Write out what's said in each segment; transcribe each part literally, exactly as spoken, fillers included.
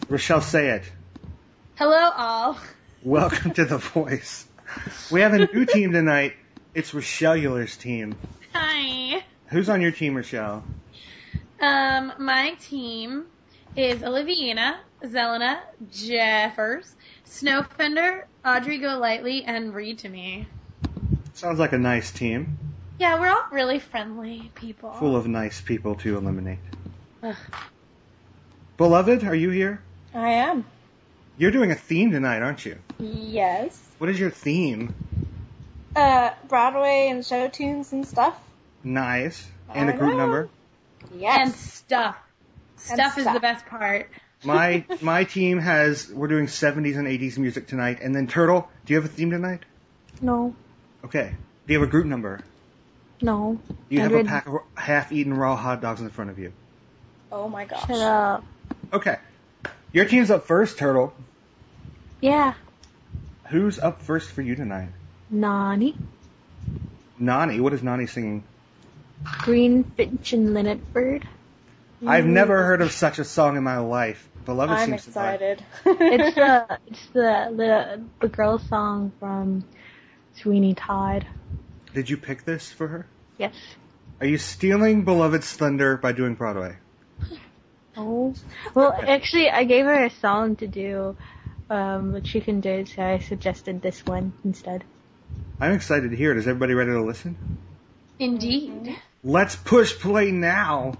Rochelle, say it. Hello, all. Welcome to The Voice. We have a new team tonight. It's Rochelle Euler's team. Hi. Who's on your team, Rochelle? Um, my team is Oliviana, Zelena, Jeffers, Snowfender, Audrey Golightly, and Read to Me. Sounds like a nice team. Yeah, we're all really friendly people. Full of nice people to eliminate. Ugh. Beloved, are you here? I am. You're doing a theme tonight, aren't you? Yes. What is your theme? Uh, Broadway and show tunes and stuff. Nice. And a I group know. number? Yes. And stuff. Stuff is stuff. the best part. My my team has, we're doing seventies and eighties music tonight. And then Turtle, do you have a theme tonight? No. Okay. Do you have a group number? No. Do you have a one hundred pack of half-eaten raw hot dogs in front of you? Oh my gosh. Shut up. Okay. Your team's up first, Turtle. Yeah. Who's up first for you tonight? Nani. Nani. What is Nani singing? Green Finch and Linnet Bird. I've never heard of such a song in my life. Beloved I'm seems excited. It's the it's the the the girl song from Sweeney Todd. to. Did you pick this for her? Yes. Are you stealing Beloved's thunder by doing Broadway? Oh. Well, actually, I gave her a song to do, um, which she can do, so I suggested this one instead. I'm excited to hear it. Is everybody ready to listen? Indeed. Let's push play now.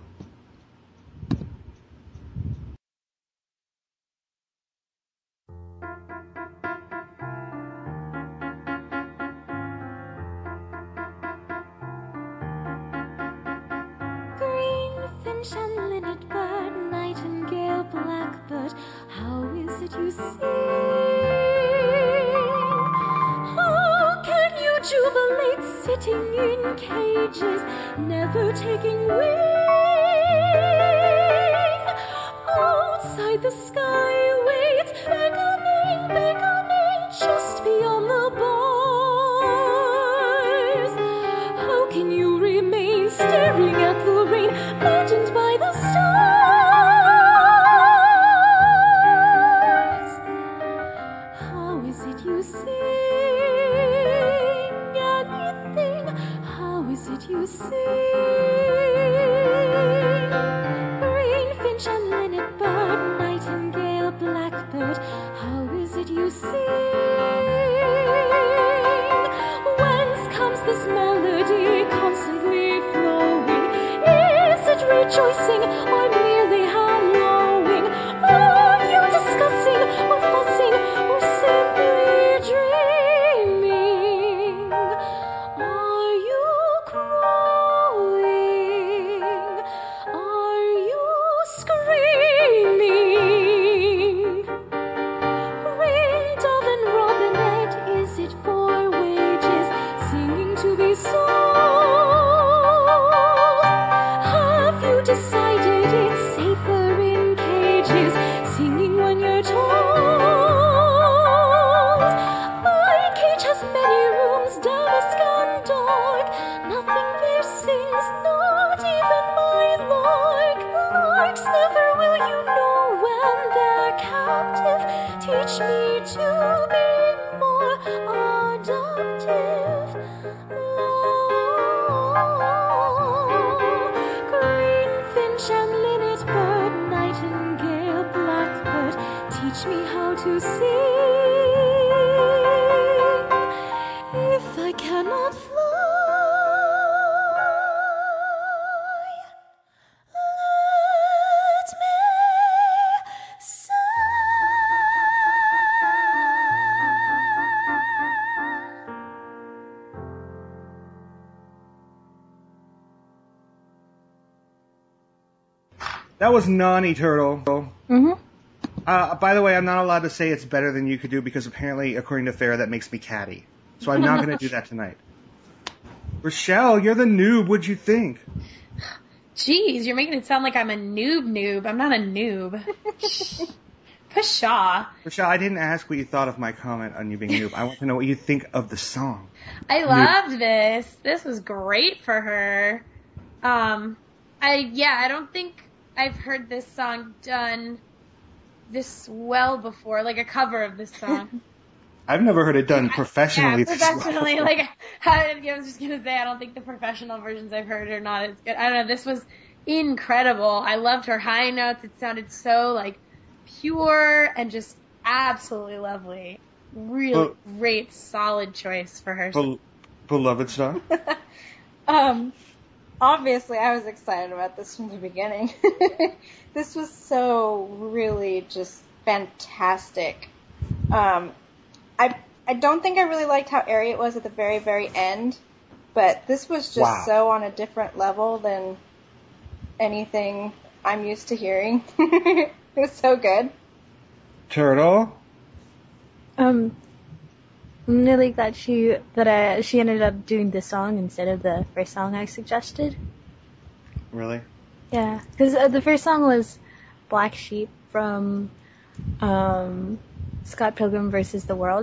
Green finch and linnet bird, nightingale, blackbird, how is it you sing? How can you jubilate sitting in cages, never taking wing? Outside the sky waits, beckoning, beckoning, just beyond the bars. How can you remain staring at the rain, burdened by the stars? How is it you sing anything? How is it you sing? Green finch and linnet bird, nightingale, blackbird, how is it you sing? Whence comes this melody constantly flowing? Is it rejoicing or merely hallowing? Are you discussing or fussing or simply dreaming? Are you crowing? Are you screaming? Ring dove and robinet, is it for wages, singing to be sold? Have you decided it's safer in cages, singing when you're told? My cage has many rooms, damask and dark, nothing there sings, not even my lark. Larks never will you know when they're captive. Teach me to be more adaptive. Oh, green finch and linnet bird, nightingale, blackbird, teach me how to sing. If I cannot fly, let me sigh. That was Nani, Turtle. Mm-hmm. Uh, by the way, I'm not allowed to say it's better than you could do because apparently, according to Farrah, that makes me catty. So I'm not going to do that tonight. Rochelle, you're the noob. What'd you think? Jeez, you're making it sound like I'm a noob noob. I'm not a noob. Pshaw. Rochelle, I didn't ask what you thought of my comment on you being noob. I want to know what you think of the song. I loved this. This was great for her. Um, I yeah, I don't think I've heard this song done this well before, like a cover of this song. I've never heard it done professionally. Yeah, professionally. Well. Like, I, I was just gonna say, I don't think the professional versions I've heard are not as good. I don't know. This was incredible. I loved her high notes. It sounded so like pure and just absolutely lovely. Really Well, great, solid choice for her. Bel- beloved star. Um, obviously, I was excited about this from the beginning. This was so really just fantastic. Um, I I don't think I really liked how airy it was at the very, very end, but this was just Wow. so on a different level than anything I'm used to hearing. It was so good. Turtle. Um, I'm really glad she that I, she ended up doing this song instead of the first song I suggested. Really? Yeah, because uh, the first song was Black Sheep from um, Scott Pilgrim versus the World.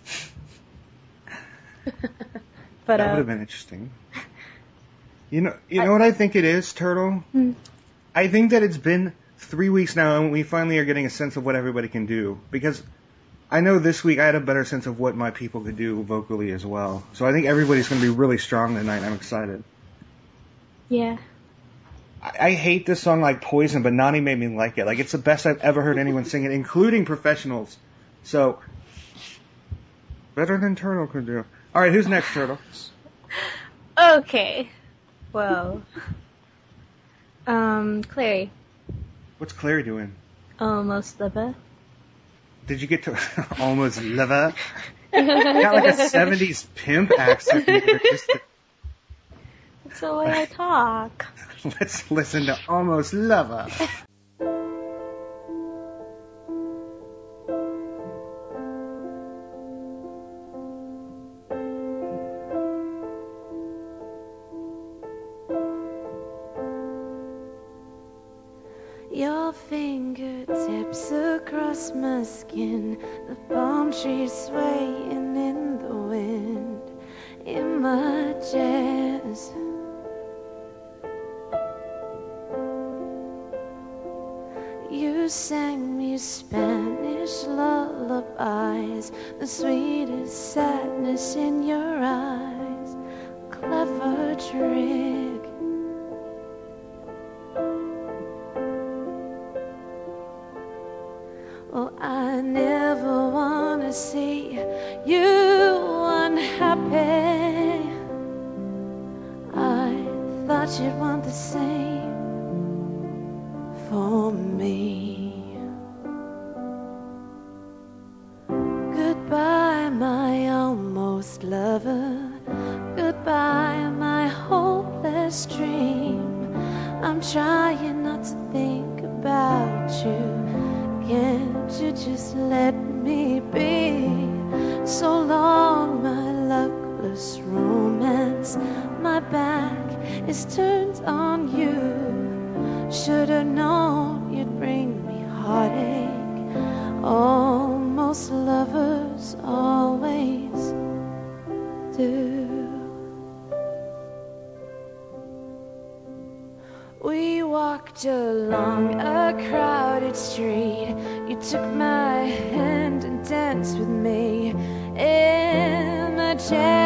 But that uh, would have been interesting. You know, you know what I think it is, Turtle? Hmm. I think that it's been three weeks now, and we finally are getting a sense of what everybody can do. Because I know this week I had a better sense of what my people could do vocally as well. So I think everybody's going to be really strong tonight. I'm excited. yeah. I, I hate this song like poison, but Nani made me like it. Like, it's the best I've ever heard anyone sing it, including professionals. So, better than Turtle could do. All right, who's next, Turtle? Okay. Well, um, Clary, What's Clary doing? almost liver. Did you get to almost liver? Got like a seventies pimp accent. Here. Just to- That's the way I talk. let's listen to almost lover. Your fingertips across my skin, the palm trees swaying in the wind, in my jazz. You sang me Spanish lullabies, the sweetest sadness in your eyes, clever trick. Well, I never wanna see you unhappy. I thought you'd want the same for me. Goodbye, my almost lover. Goodbye, my hopeless dream. I'm trying not to think about you. Can't you just let me be? So long, my luckless romance. My back is turned on you. Should've known you'd bring me heartache. Almost lovers always do. We walked along a crowded street. You took my hand and danced with me in the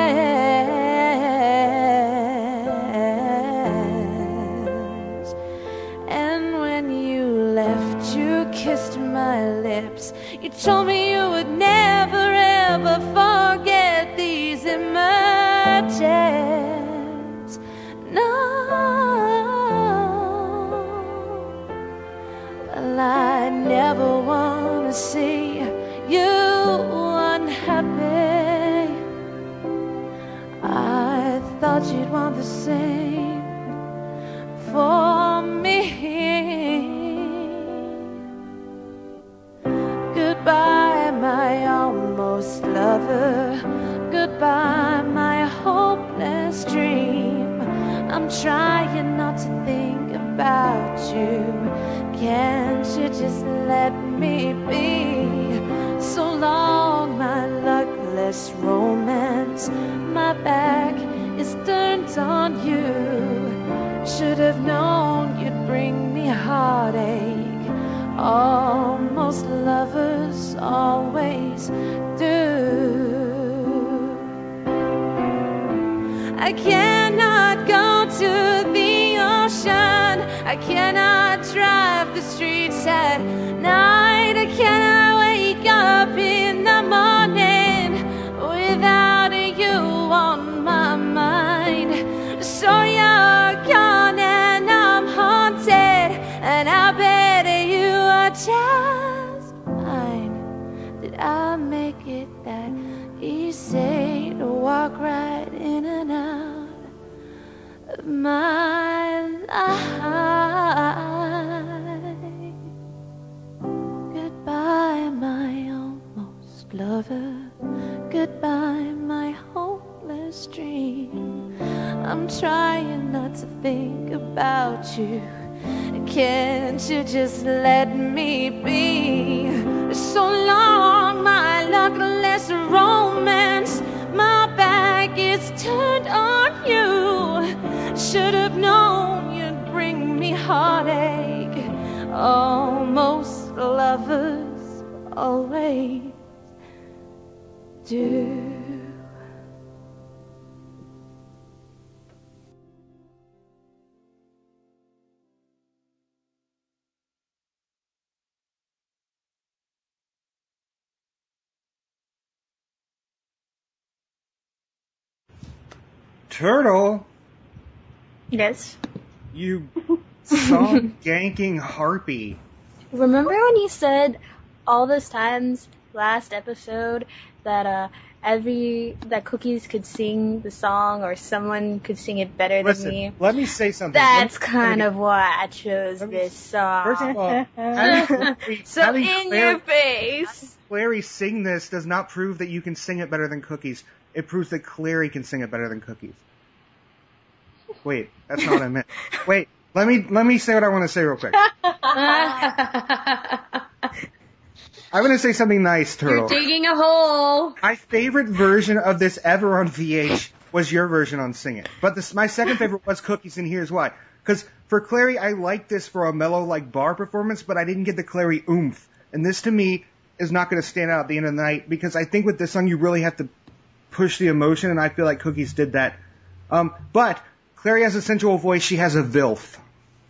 jazz. And when you left, you kissed my lips. You told me you would never ever forget these images. No. I never wanna see you unhappy. I thought you'd want the same for me. Goodbye, my almost lover. Goodbye, my hopeless dream. I'm trying not to think about you. Can't you just let me be? So long, my luckless romance. My back is turned on you. Should have known you'd bring me heartache. Almost do. I cannot go to the ocean. I cannot drive the streets at night. I cannot wake up in the morning without you on my mind. So you're gone and I'm haunted, and I bet you are just mine. Did I make it that easy to walk right in and out of my life? Goodbye, my almost lover. Goodbye, my hopeless dream. I'm trying not to think about you. Can't you just let me be? So long, my luckless romance. My back is turned on you. Should have known you'd bring me heartache. Almost lovers always do. Turtle, Yes. you song ganking harpy. Remember when you said all those times last episode that uh every that Cookies could sing the song or someone could sing it better Listen, than me? let me say something. That's Let me- kind of why I chose Let me- this song. First of all, having Clary- so having in Clary- your face. Clary sing this does not prove that you can sing it better than Cookies. It proves that Clary can sing it better than Cookies. Wait, that's not what I meant. Wait, let me let me say what I want to say real quick. I'm going to say something nice, Turtle. You're digging a hole. My favorite version of this ever on V H was your version on Sing It. But this, my second favorite was Cookies, and here's why. Because for Clary, I like this for a mellow, like, bar performance, but I didn't get the Clary oomph. And this, to me, is not going to stand out at the end of the night, because I think with this song, you really have to push the emotion, and I feel like Cookies did that. Um, but Clary has a sensual voice. She has a vilf.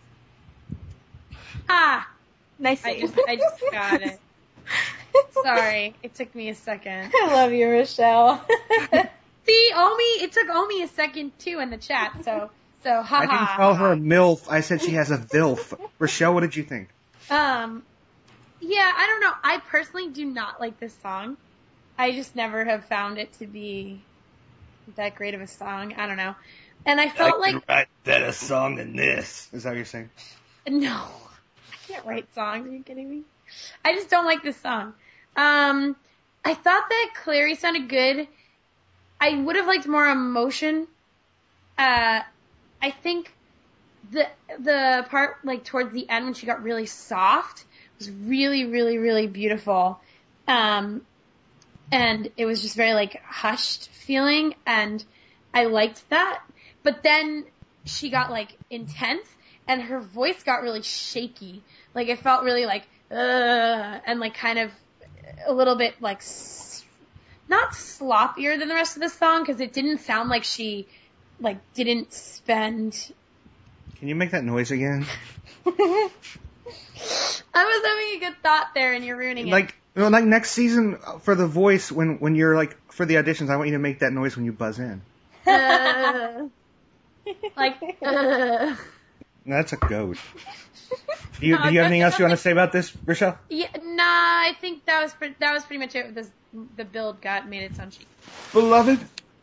Ah, Nice. I just, I just got it. Sorry, it took me a second. I love you, Rochelle. See, Omi, it took Omi a second too in the chat, so, so, haha. I didn't call her a milf. I said she has a vilf. Rochelle, what did you think? Um, yeah, I don't know. I personally do not like this song. I just never have found it to be that great of a song. I don't know. And I felt like, write better song than this. Is that what you're saying? no, I can't write songs. Are you kidding me? I just don't like this song. Um, I thought that Clary sounded good. I would have liked more emotion. Uh, I think the the part like towards the end when she got really soft was really, really, really beautiful. Um, and it was just very like hushed feeling, and I liked that. But then she got like intense, and her voice got really shaky. Like it felt really like uh, and like kind of a little bit like s- not sloppier than the rest of the song, because it didn't sound like she like didn't spend. Can you make that noise again? I was having a good thought there, and you're ruining it. Like, you know, like next season for the voice, when when you're like for the auditions, I want you to make that noise when you buzz in. Uh, like, uh. That's a goat. Do you, do you have anything else you want to say about this, Rochelle? Yeah, nah, I think that was pre- that was pretty much it. This, the build got made it sound cheap. Beloved?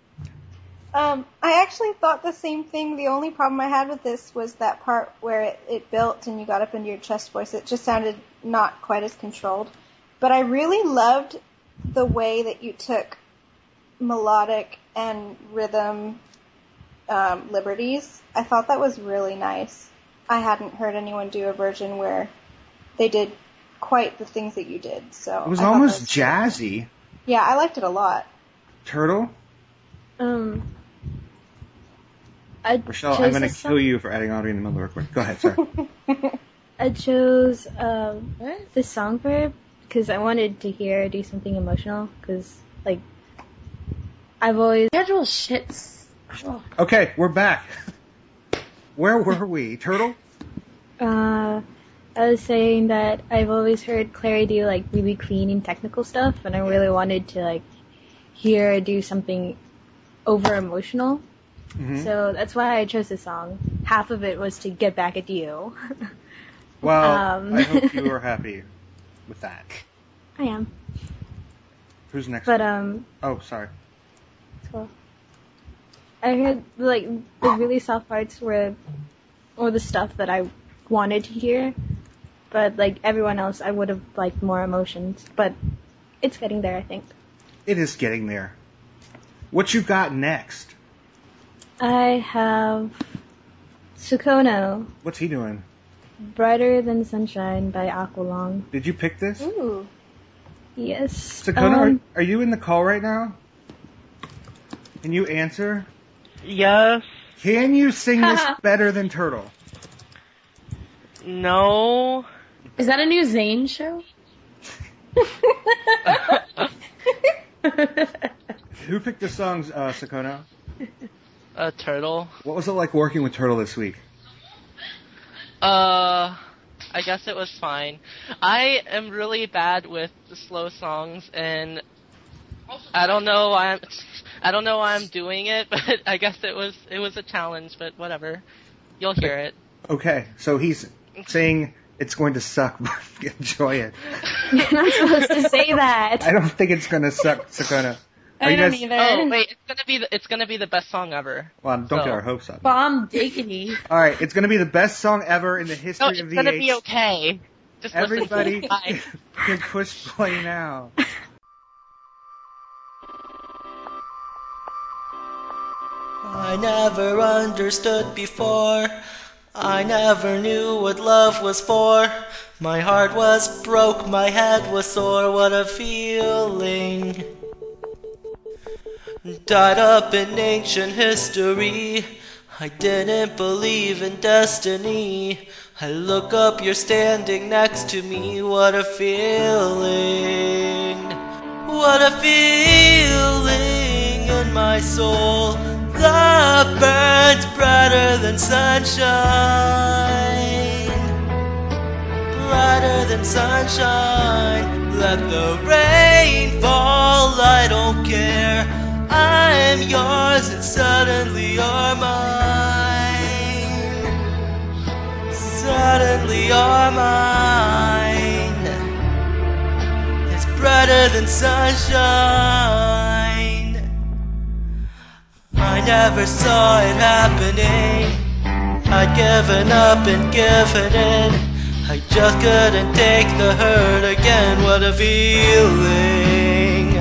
Um, I actually thought the same thing. The only problem I had with this was that part where it, it built and you got up into your chest voice. It just sounded not quite as controlled. But I really loved the way that you took melodic and rhythm um, liberties. I thought that was really nice. I hadn't heard anyone do a version where they did quite the things that you did. So It was I thought almost that was jazzy. cool. Yeah, I liked it a lot. Turtle? Um, I Rochelle, chose I'm going to this kill song- you for adding Audrey in the middle of the recording. Go ahead, sorry. I chose um, What? the Songbird because I wanted to hear her do something emotional. Because like I've always Schedule shits. Oh. Okay, we're back. Where were we? Turtle? uh, I was saying that I've always heard Clary do like really clean and technical stuff, and I really wanted to like hear her do something over emotional. Mm-hmm. So that's why I chose this song. Half of it was to get back at you. Well, Um. I hope you are happy with that. I am. Who's next? But um, Oh, sorry. so I heard like the really soft parts were, or the stuff that I wanted to hear. But like everyone else, I would have liked more emotions. But it's getting there, I think. It is getting there. What you got next? I have Sukono, What's he doing? Brighter Than Sunshine by Aqualung. Did you pick this? Ooh. Yes. Sakona, um, are, are you in the call right now? Can you answer? Yes. Can you sing this better than Turtle? No. Is that a new Zane show? Who picked the songs, uh, Sakona? A turtle. What was it like working with Turtle this week? Uh, I guess it was fine. I am really bad with the slow songs, and I don't know why I'm, I don't know why I'm doing it, but I guess it was it was a challenge. But whatever, you'll hear it. Okay, so he's saying it's going to suck, but enjoy it. You're not supposed to say that. I don't think it's going to suck, Sakona. Are I you don't guys- either. Oh wait, it's gonna be the, it's gonna be the best song ever. Well, don't So- get our hopes up. Bomb diggity. All right, it's going to be the best song ever in the history No, of it's V H. gonna be okay. Just Everybody listen to it. can push play now. I never understood before. I never knew what love was for. My heart was broke, my head was sore. What a feeling. Tied up in ancient history. I didn't believe in destiny. I look up, you're standing next to me. What a feeling. What a feeling in my soul. Love burns brighter than sunshine. Brighter than sunshine. Let the rain fall, I don't care. I'm yours and suddenly you're mine. Suddenly you're mine. It's brighter than sunshine. I never saw it happening. I'd given up and given in. I just couldn't take the hurt again. What a feeling.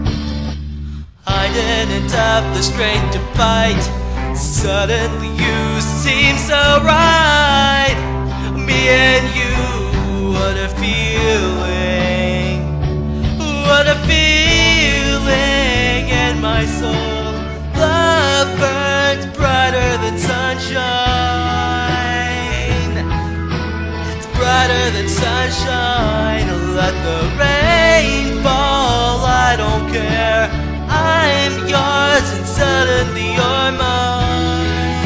I didn't have the strength to fight. Suddenly you seem so right. Me and you, what a feeling. What a feeling in my soul. Love burns brighter than sunshine. It's brighter than sunshine. Let the rain fall, I don't care. I'm yours and suddenly you're mine.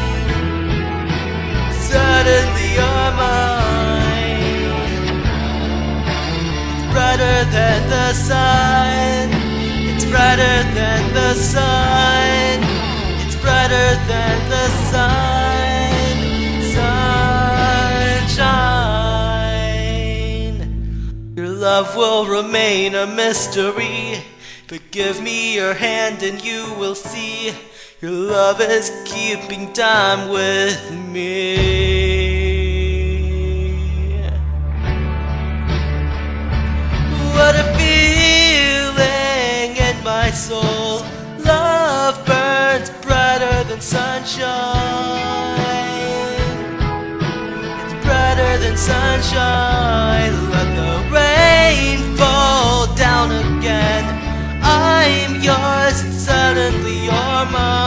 Suddenly you're mine. It's brighter than the sun. It's brighter than the sun. It's brighter than the sun. Sunshine. Your love will remain a mystery. But give me your hand and you will see. Your love is keeping time with me. What a feeling in my soul. Love burns brighter than sunshine. It's brighter than sunshine. Let the rain fall down again. I'm yours and suddenly you're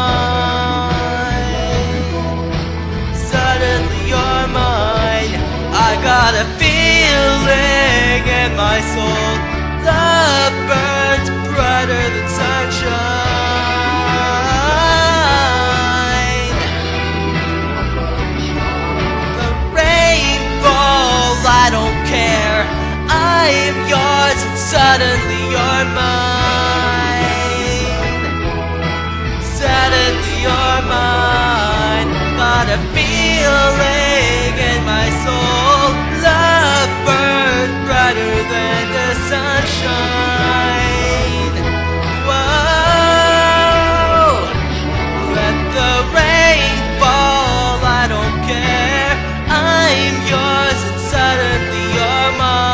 mine. Suddenly you're mine. I got a feeling in my my soul. Love burns brighter than sunshine. The rainfall, I don't care. I am yours and suddenly you're mine. Suddenly you're mine. But a feeling in my soul. Love burns brighter than the sunshine. Whoa. Let the rain fall, I don't care. I'm yours and suddenly you're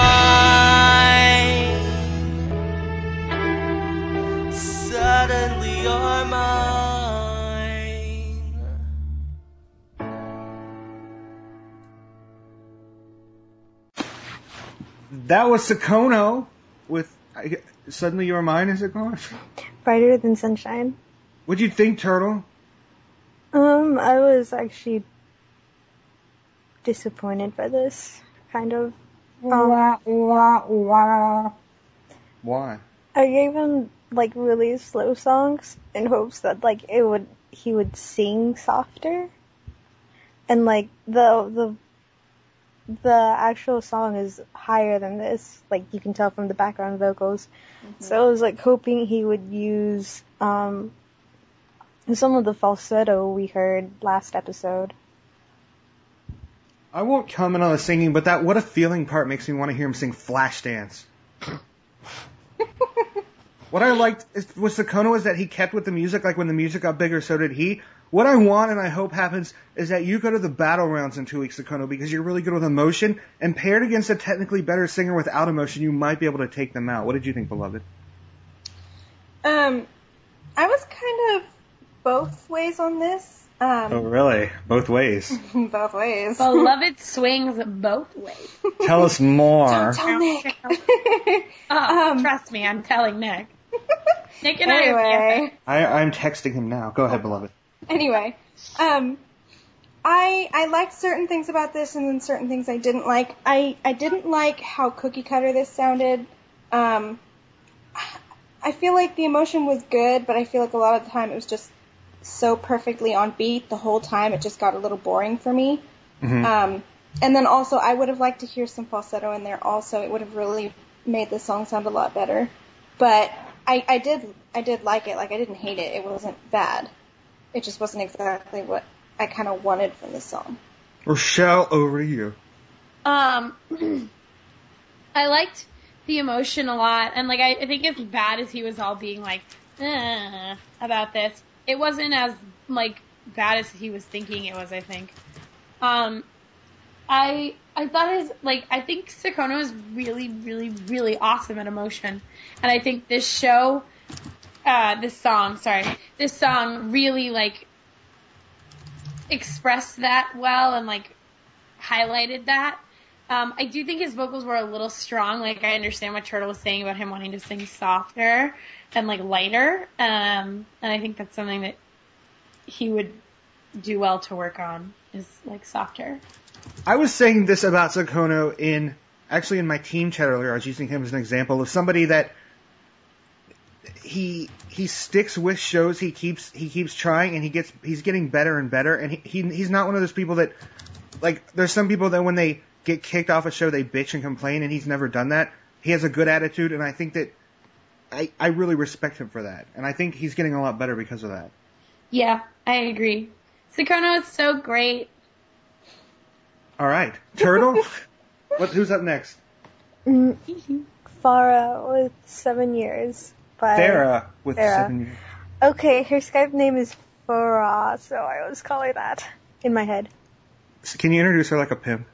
mine. Suddenly you're mine. That was Sakono with I, Suddenly You're Mine, is it called? Brighter than sunshine. What'd you think, Turtle? Um, I was actually disappointed by this, kind of. Um, Why? I gave him like really slow songs in hopes that like it would he would sing softer, and like the the the actual song is higher than this. Like you can tell from the background vocals. Mm-hmm. So I was like hoping he would use um some of the falsetto we heard last episode. I won't comment on the singing, but that What a Feeling part makes me want to hear him sing Flashdance. What I liked is, with Sakono is that he kept with the music, like when the music got bigger, so did he. What I want and I hope happens is that you go to the battle rounds in two weeks, Sakono, because you're really good with emotion, and paired against a technically better singer without emotion, you might be able to take them out. What did you think, beloved? Um, I was kind of both ways on this. Um, Oh, really? Both ways. both ways. Beloved swings both ways. Tell us more. Don't tell Nick. Oh, Um, trust me, I'm telling Nick. Nick and I are anyway, I, I'm texting him now. Go ahead, beloved. anyway, um, I I liked certain things about this, and then certain things I didn't like. I I didn't like how cookie cutter this sounded. Um, I feel like the emotion was good, but I feel like a lot of the time it was just so perfectly on beat the whole time. It just got a little boring for me. Mm-hmm. Um, and then also I would have liked to hear some falsetto in there also. It would have really made the song sound a lot better. But I, I did I did like it. Like, I didn't hate it. It wasn't bad. It just wasn't exactly what I kind of wanted from the song. Rochelle, over to you. Um, I liked the emotion a lot, and like I, I think as bad as he was all being like eh, about this, it wasn't as like bad as he was thinking it was. I think. Um, I I thought his like I think Sakono is really really really awesome at emotion, and I think this show, uh, this song, sorry, this song really like expressed that well and like highlighted that. Um, I do think his vocals were a little strong. Like, I understand what Turtle was saying about him wanting to sing softer and like lighter. Um, and I think that's something that he would do well to work on, is like softer. I was saying this about Sakono in, actually in my team chat earlier. I was using him as an example of somebody that he he sticks with shows. He keeps he keeps trying, and he gets he's getting better and better. And he, he he's not one of those people that, like, there's some people that when they get kicked off a show, they bitch and complain, and he's never done that. He has a good attitude, and I think that I, I really respect him for that. And I think he's getting a lot better because of that. Yeah, I agree. Sakono is so great. All right. Turtle? what, who's up next? Mm, Farah with seven years. By Farah with Farah. seven years. Okay, her Skype name is Farah, so I always call her that in my head. So can you introduce her like a pimp?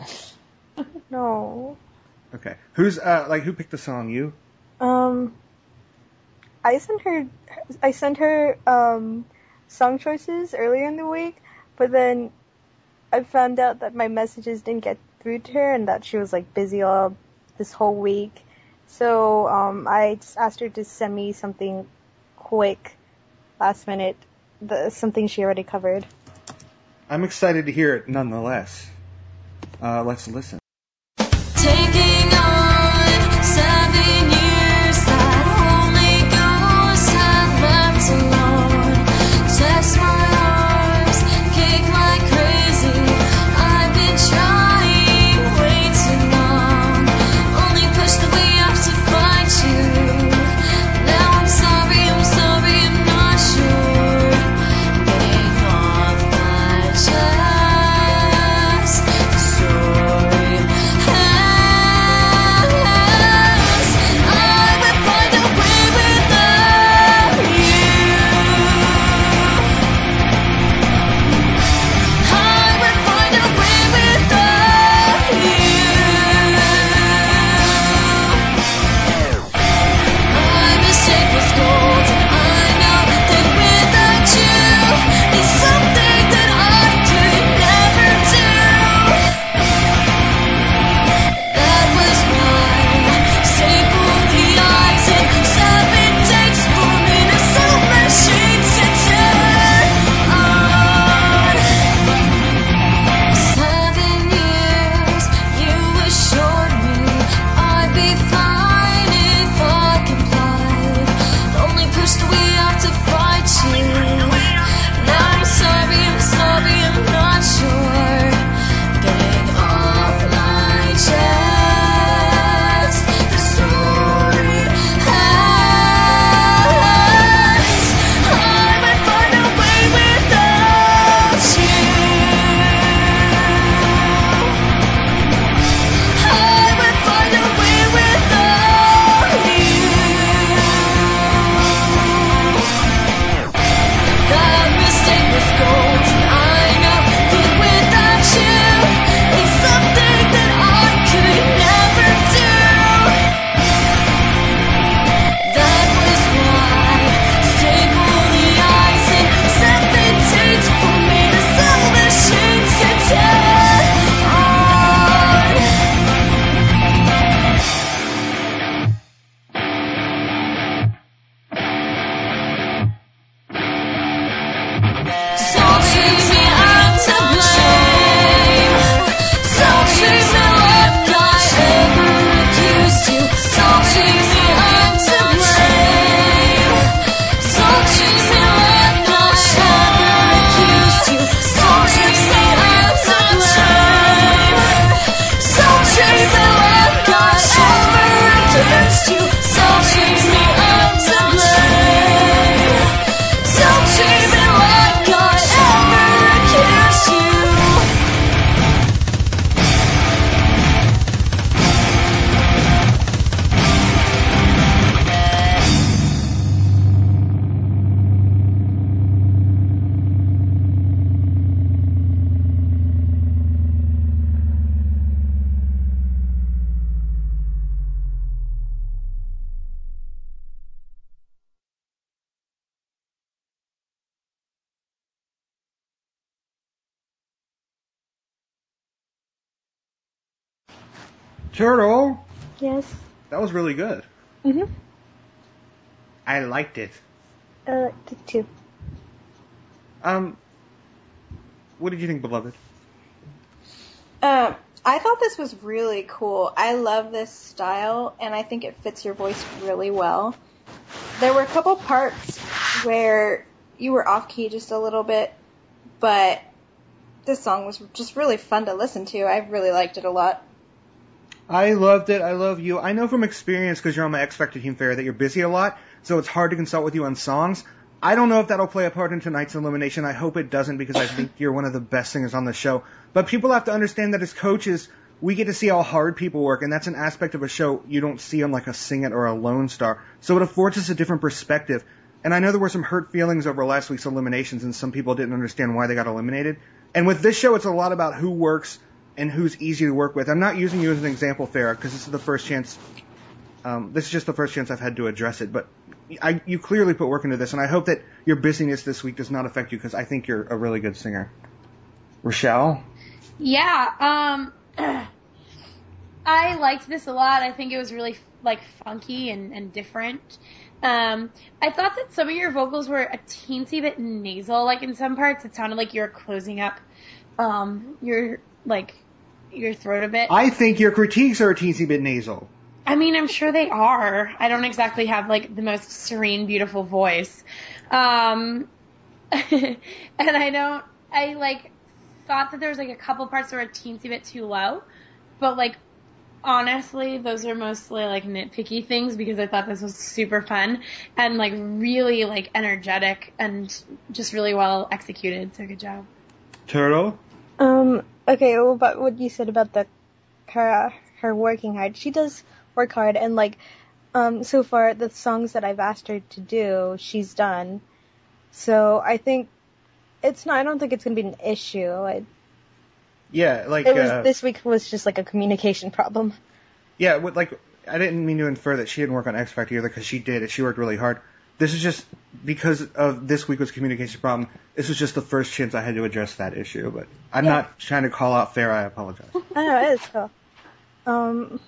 No. Okay. Who's, uh, like, who picked the song? You? Um, I sent her, I sent her, um, song choices earlier in the week, but then I found out that my messages didn't get through to her and that she was, like, busy all this whole week. So, um, I just asked her to send me something quick, last minute, the, something she already covered. I'm excited to hear it nonetheless. Uh, let's listen. Taking on Turtle, Yes. that was really good. Mhm. I liked it. I liked it too. Um, what did you think, beloved? Um, I thought this was really cool. I love this style, and I think it fits your voice really well. There were a couple parts where you were off key just a little bit, but this song was just really fun to listen to. I really liked it a lot. I loved it. I love you. I know from experience, because you're on my X Factor team, Farrah, that you're busy a lot, so it's hard to consult with you on songs. I don't know if that'll play a part in tonight's elimination. I hope it doesn't, because I think you're one of the best singers on the show. But people have to understand that as coaches, we get to see how hard people work, and that's an aspect of a show you don't see on like a Sing It or a Lone Star. So it affords us a different perspective. And I know there were some hurt feelings over last week's eliminations, and some people didn't understand why they got eliminated. And with this show, it's a lot about who works and who's easy to work with. I'm not using you as an example, Farrah, because this is the first chance. Um, this is just the first chance I've had to address it. But I, you clearly put work into this, and I hope that your busyness this week does not affect you, because I think you're a really good singer. Rochelle? Yeah, um, I liked this a lot. I think it was really, like, funky and, and different. Um, I thought that some of your vocals were a teensy bit nasal. Like, in some parts, it sounded like you were closing up, um, your, like, your throat a bit. I think your critiques are a teensy bit nasal. I mean, I'm sure they are. I don't exactly have, like, the most serene, beautiful voice. Um, and I don't, I, like, thought that there was, like, a couple parts that were a teensy bit too low. But, like, honestly, those are mostly, like, nitpicky things, because I thought this was super fun and, like, really, like, energetic and just really well executed. So good job. Turtle? Um, okay, well, about what you said about the, her, her working hard. She does work hard, and, like, um, so far, the songs that I've asked her to do, she's done. So I think it's not, I don't think it's going to be an issue. I, Yeah, like, it was, uh, this week was just, like, a communication problem. yeah, what, like, I didn't mean to infer that she didn't work on X Factor either, because she did. She worked really hard. This is just, because of this week was a communication problem, this was just the first chance I had to address that issue, but I'm Yeah. not trying to call out Farrah, I apologize. I know, it is cool. Um,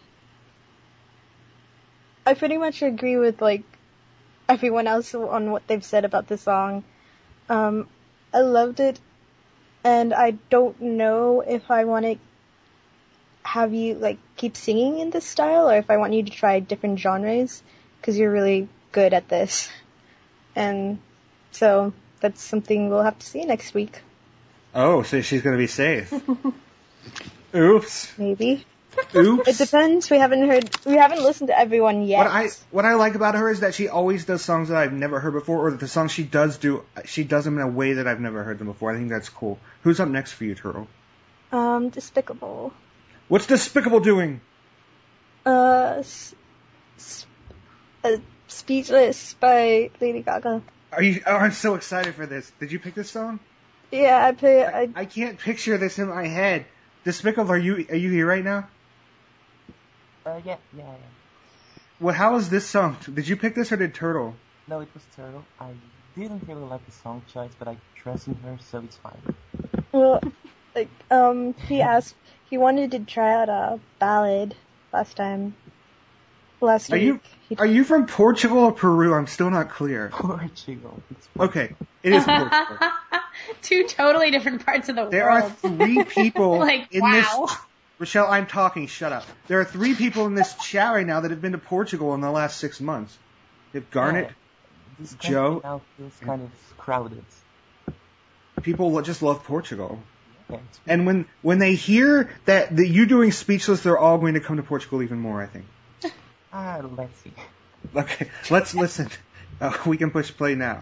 I pretty much agree with, like, everyone else on what they've said about the song. Um, I loved it, and I don't know if I want to have you, like, keep singing in this style, or if I want you to try different genres, because you're really good at this. And so that's something we'll have to see next week. Oh, so she's going to be safe. Oops. Maybe. Oops. It depends. We haven't heard, we haven't listened to everyone yet. What I what I like about her is that she always does songs that I've never heard before, or that the songs she does do, she does them in a way that I've never heard them before. I think that's cool. Who's up next for you, Turtle? Um, Despicable. What's Despicable doing? Uh, s- s- uh, Speechless by Lady Gaga. Are you? Oh, I'm so excited for this. Did you pick this song? Yeah, I play. I, I, I can't picture this in my head. Despicable, are you are you here right now? Uh, yeah, yeah, yeah. Well, how is this song? Did you pick this or did Turtle? No, it was Turtle. I didn't really like the song choice, but I trust in her, so it's fine. well, like, um, he asked, he wanted to try out a ballad last time. Last Are week. you He- are you from Portugal or Peru? I'm still not clear. Portugal. It's fine. Okay, it is Portugal. Two totally different parts of the There are world. three people Like, in wow. this. Rochelle, I'm talking. Shut up. There are three people in this chat right now that have been to Portugal in the last six months. You have Garnet. Yeah, this Joe? country now feels kind of crowded. People lo- just love Portugal. Yeah, it's And when when they hear that, that you doing Speechless, they're all going to come to Portugal even more, I think. ah, let's see. Okay, let's listen. Uh, we can push play now.